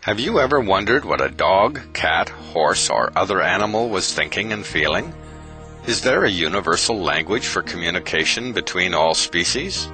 Have you ever wondered what a dog, cat, horse, or other animal was thinking and feeling? Is there a universal language for communication between all species?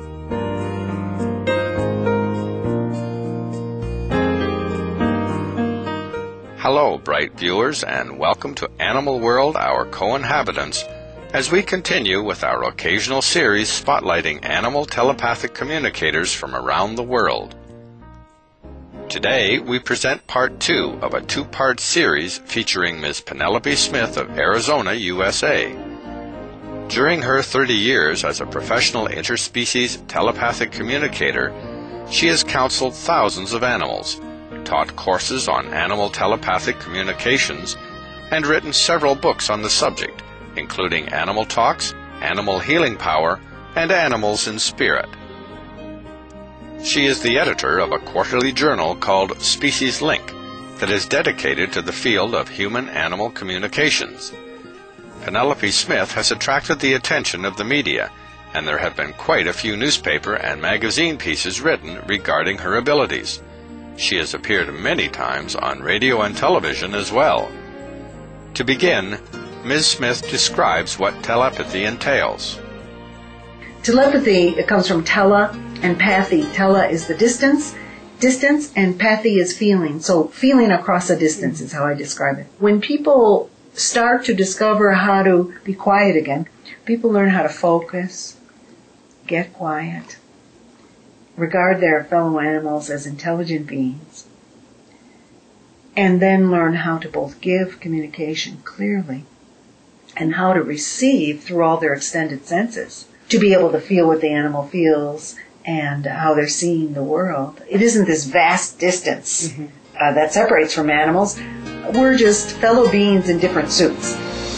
Hello, bright viewers, and welcome to Animal World, Our Co-Inhabitants, as we continue with our occasional series spotlighting animal telepathic communicators from around the world. Today, we present part 2 of a 2-part series featuring Ms. Penelope Smith of Arizona, USA. During her 30 years as a professional interspecies telepathic communicator, she has counseled thousands of animals, taught courses on animal telepathic communications, and written several books on the subject, including Animal Talks, Animal Healing Power, and Animals in Spirit. She is the editor of a quarterly journal called Species Link that is dedicated to the field of human-animal communications. Penelope Smith has attracted the attention of the media, and there have been quite a few newspaper and magazine pieces written regarding her abilities. She has appeared many times on radio and television as well. To begin, Ms. Smith describes what telepathy entails. Telepathy, it comes from tele and pathy. Tele is the distance, and pathy is feeling. So feeling across a distance is how I describe it. When people start to discover how to be quiet again, people learn how to focus, get quiet, regard their fellow animals as intelligent beings, and then learn how to both give communication clearly and how to receive through all their extended senses, to be able to feel what the animal feels and how they're seeing the world. It isn't this vast distance that separates from animals. We're just fellow beings in different suits.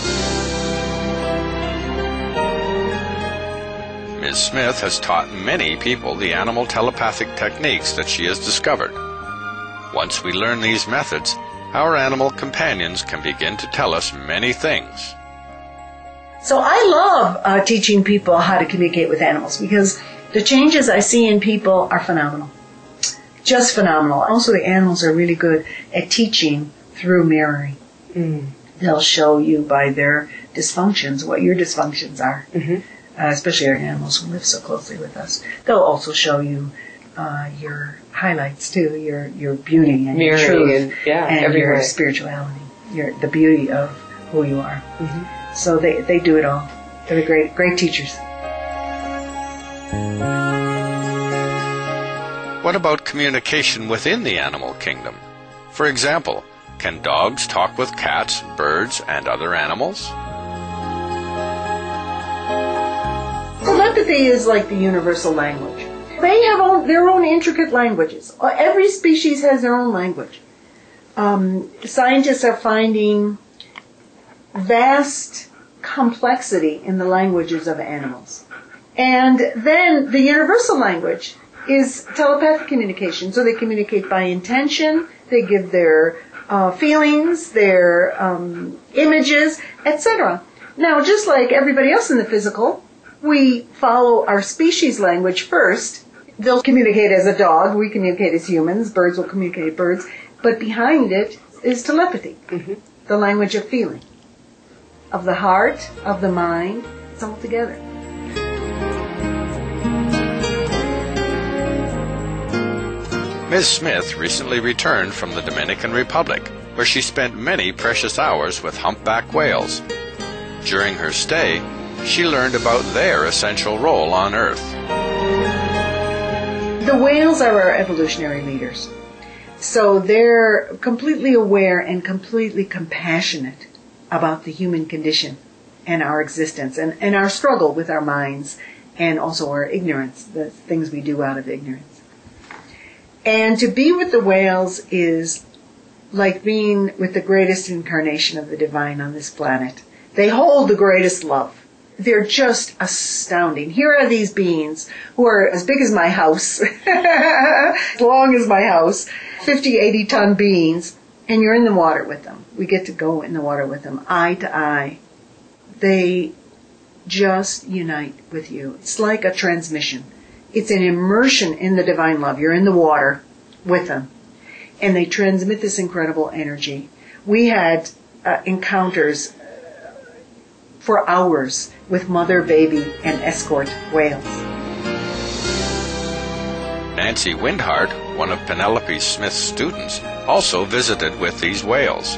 Ms. Smith has taught many people the animal telepathic techniques that she has discovered. Once we learn these methods, our animal companions can begin to tell us many things. So I love teaching people how to communicate with animals because the changes I see in people are phenomenal. Just phenomenal. Also, the animals are really good at teaching through mirroring. They'll show you by their dysfunctions what your dysfunctions are, especially our animals who live so closely with us. They'll also show you your highlights too, your beauty and your truth and your spirituality, the beauty of who you are. So they do it all. They're great teachers. What about communication within the animal kingdom? For example, can dogs talk with cats, birds, and other animals? Telepathy is like the universal language. They have their own intricate languages. Every species has their own language. Scientists are finding vast complexity in the languages of animals. And then the universal language is telepathic communication. So they communicate by intention, they give their feelings, their images, etc. Now, just like everybody else in the physical, we follow our species language first. They'll communicate as a dog, we communicate as humans, birds will communicate as birds, but behind it is telepathy, the language of feeling, of the heart, of the mind. It's all together. Ms. Smith recently returned from the Dominican Republic, where she spent many precious hours with humpback whales. During her stay, she learned about their essential role on Earth. The whales are our evolutionary leaders. So they're completely aware and completely compassionate about the human condition and our existence and our struggle with our minds and also our ignorance, the things we do out of ignorance. And to be with the whales is like being with the greatest incarnation of the divine on this planet. They hold the greatest love. They're just astounding. Here are these beings who are as big as my house, as long as my house, 50, 80-ton beings, and you're in the water with them. We get to go in the water with them, eye to eye. They just unite with you. It's like a transmission. It's an immersion in the divine love. You're in the water with them. and they transmit this incredible energy. We had encounters for hours with mother, baby, and escort whales. Nancy Windhart, one of Penelope Smith's students, also visited with these whales.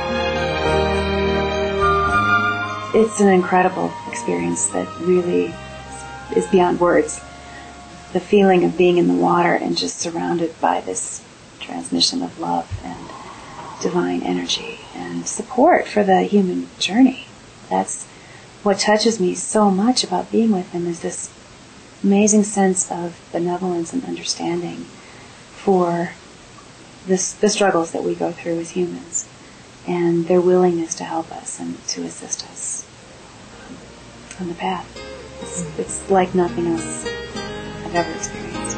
It's an incredible experience that really is beyond words. The feeling of being in the water and just surrounded by this transmission of love and divine energy and support for the human journey. That's what touches me so much about being with them, is this amazing sense of benevolence and understanding for the struggles that we go through as humans, and their willingness to help us and to assist us on the path. It's like nothing else I've ever experienced.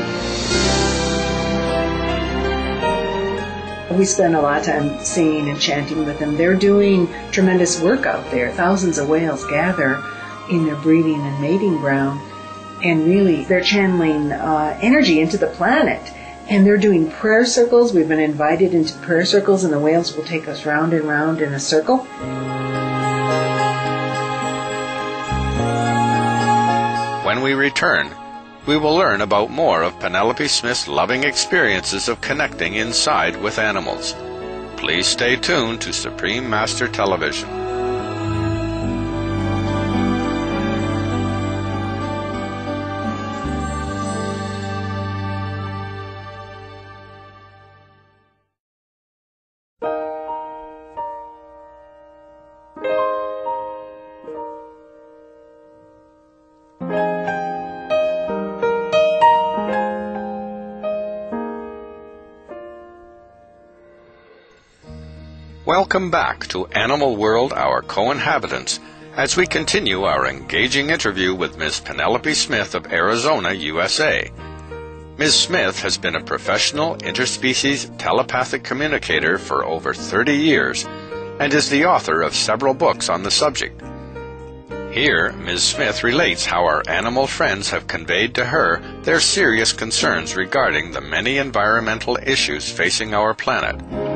We spend a lot of time singing and chanting with them. They're doing tremendous work out there. Thousands of whales gather in their breeding and mating ground, and really they're channeling energy into the planet. And they're doing prayer circles. We've been invited into prayer circles, and the whales will take us round and round in a circle. When we return, we will learn about more of Penelope Smith's loving experiences of connecting inside with animals. Please stay tuned to Supreme Master Television. Welcome back to Animal World, Our Co-Inhabitants, as we continue our engaging interview with Ms. Penelope Smith of Arizona, USA. Ms. Smith has been a professional interspecies telepathic communicator for over 30 years and is the author of several books on the subject. Here, Ms. Smith relates how our animal friends have conveyed to her their serious concerns regarding the many environmental issues facing our planet.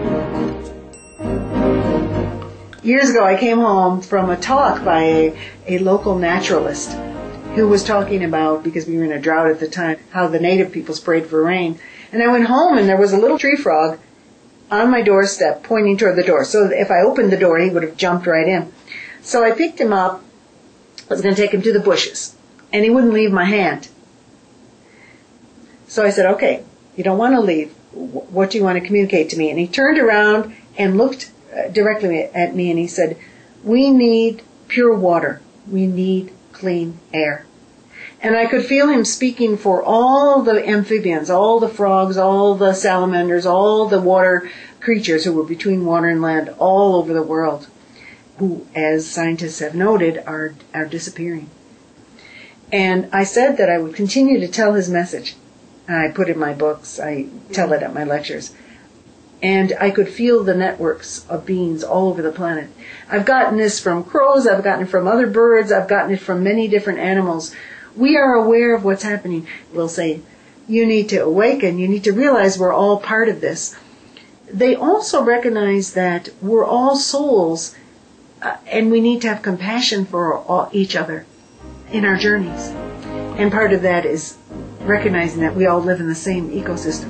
Years ago, I came home from a talk by a local naturalist who was talking about, because we were in a drought at the time, how the native people sprayed for rain. And I went home and there was a little tree frog on my doorstep pointing toward the door. So if I opened the door, he would have jumped right in. So I picked him up. I was going to take him to the bushes. And he wouldn't leave my hand. So I said, okay, you don't want to leave. What do you want to communicate to me? And he turned around and looked directly at me, and he said, we need pure water. We need clean air. And I could feel him speaking for all the amphibians, all the frogs, all the salamanders, all the water creatures who were between water and land all over the world, who, as scientists have noted, are disappearing. And I said that I would continue to tell his message. I put in my books, I tell it at my lectures. And I could feel the networks of beings all over the planet. I've gotten this from crows, I've gotten it from other birds, I've gotten it from many different animals. We are aware of what's happening. We'll say, you need to awaken, you need to realize we're all part of this. They also recognize that we're all souls, and we need to have compassion for each other in our journeys. And part of that is recognizing that we all live in the same ecosystem.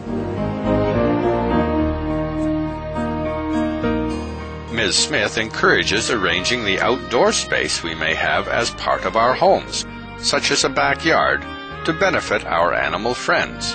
Ms. Smith encourages arranging the outdoor space we may have as part of our homes, such as a backyard, to benefit our animal friends.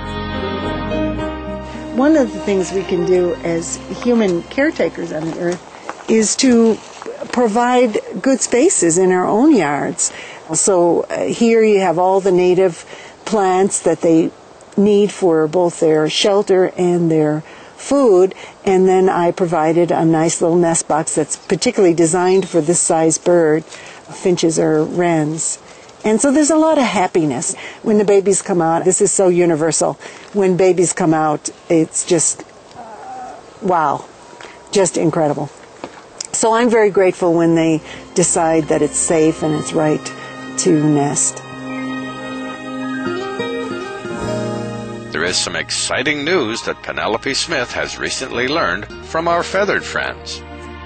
One of the things we can do as human caretakers on the earth is to provide good spaces in our own yards. So here you have all the native plants that they need for both their shelter and their food, and then I provided a nice little nest box that's particularly designed for this size bird, finches or wrens. And so there's a lot of happiness when the babies come out. This is so universal. When babies come out, it's just, wow, just incredible. So I'm very grateful when they decide that it's safe and it's right to nest. There is some exciting news that Penelope Smith has recently learned from our feathered friends.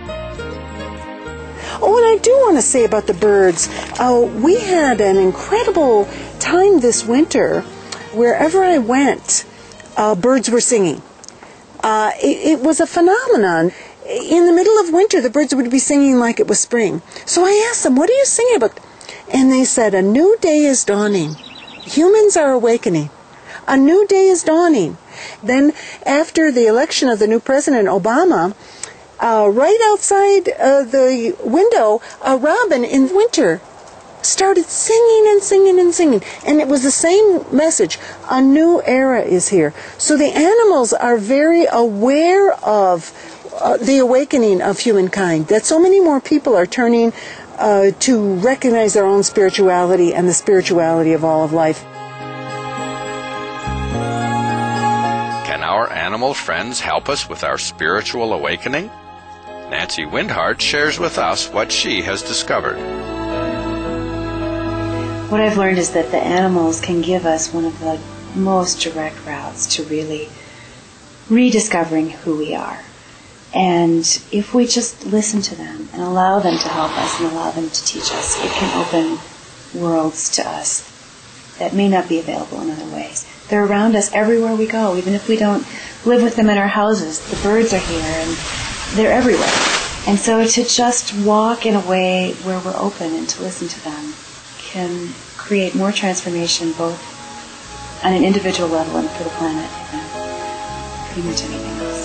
Oh, and I do want to say about the birds, we had an incredible time this winter. Wherever I went, birds were singing. It was a phenomenon. In the middle of winter, the birds would be singing like it was spring. So I asked them, what are you singing about? And they said, a new day is dawning. Humans are awakening. A new day is dawning. Then, after the election of the new president, Obama, right outside the window, a robin in winter started singing and singing and singing. And it was the same message. A new era is here. So the animals are very aware of the awakening of humankind, that so many more people are turning to recognize their own spirituality and the spirituality of all of life. Can our animal friends help us with our spiritual awakening? Nancy Windhart shares with us what she has discovered. What I've learned is that the animals can give us one of the most direct routes to really rediscovering who we are. And if we just listen to them and allow them to help us and allow them to teach us, it can open worlds to us that may not be available in other ways. They're around us everywhere we go, even if we don't live with them in our houses. The birds are here and they're everywhere. And so to just walk in a way where we're open and to listen to them can create more transformation both on an individual level and for the planet than pretty much anything else.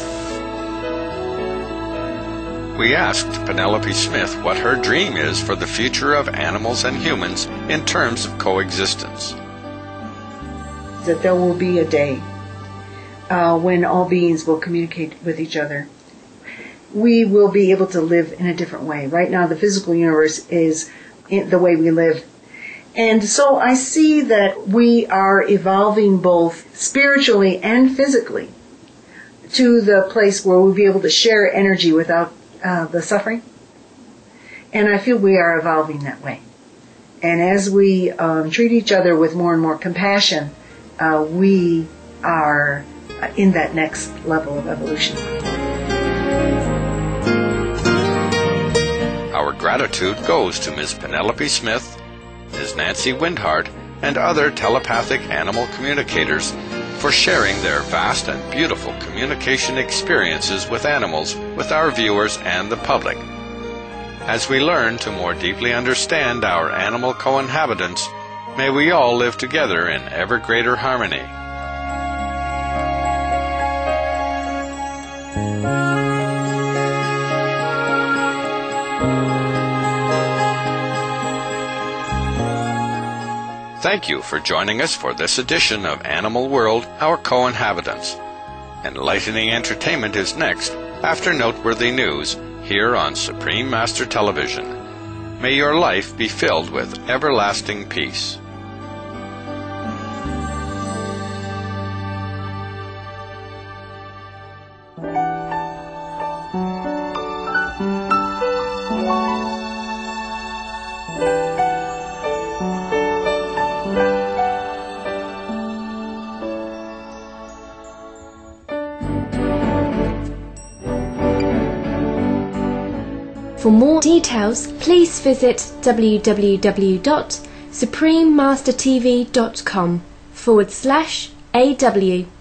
We asked Penelope Smith what her dream is for the future of animals and humans in terms of coexistence. That there will be a day when all beings will communicate with each other. We will be able to live in a different way. Right now, the physical universe is the way we live. And so I see that we are evolving both spiritually and physically to the place where we'll be able to share energy without the suffering. And I feel we are evolving that way. And as we treat each other with more and more compassion, we are in that next level of evolution. Our gratitude goes to Ms. Penelope Smith, Ms. Nancy Windhart, and other telepathic animal communicators for sharing their vast and beautiful communication experiences with animals with our viewers and the public. As we learn to more deeply understand our animal co-inhabitants, may we all live together in ever greater harmony. Thank you for joining us for this edition of Animal World, Our Co-Inhabitants. Enlightening entertainment is next, after noteworthy news, here on Supreme Master Television. May your life be filled with everlasting peace. For more details, please visit www.suprememastertv.com/AW.